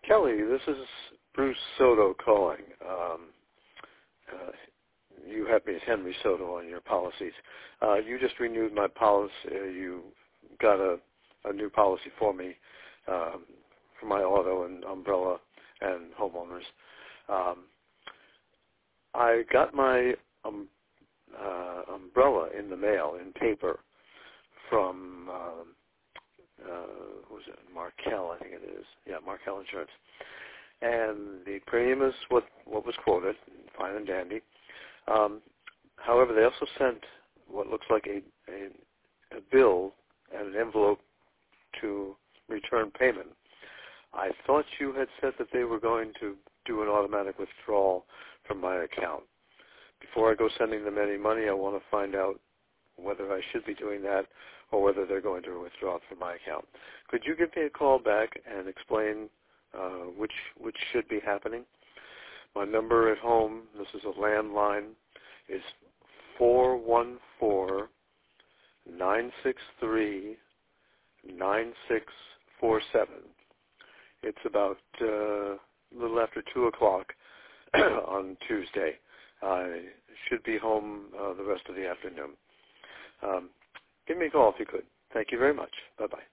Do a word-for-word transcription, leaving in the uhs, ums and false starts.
Kelly, this is Bruce Soto calling. Um, uh, you have me as Henry Soto on your policies. Uh, you just renewed my policy. Uh, you got a, a new policy for me um, for my auto and umbrella and homeowners. Um, I got my um, uh, umbrella in the mail in paper from um, uh, who was it? Markel, I think it is. Yeah, Markel Insurance. And the premium is what, what was quoted, fine and dandy. Um, however, they also sent what looks like a, a, a bill and an envelope to return payment. I thought you had said that they were going to do an automatic withdrawal from my account. Before I go sending them any money, I want to find out whether I should be doing that or whether they're going to withdraw it from my account. Could you give me a call back and explain uh, which which should be happening? My number at home, this is a landline, is four one four, nine six three, nine six four seven. It's about uh, a little after two o'clock on Tuesday. I should be home uh, the rest of the afternoon. Um, give me a call if you could. Thank you very much. Bye-bye.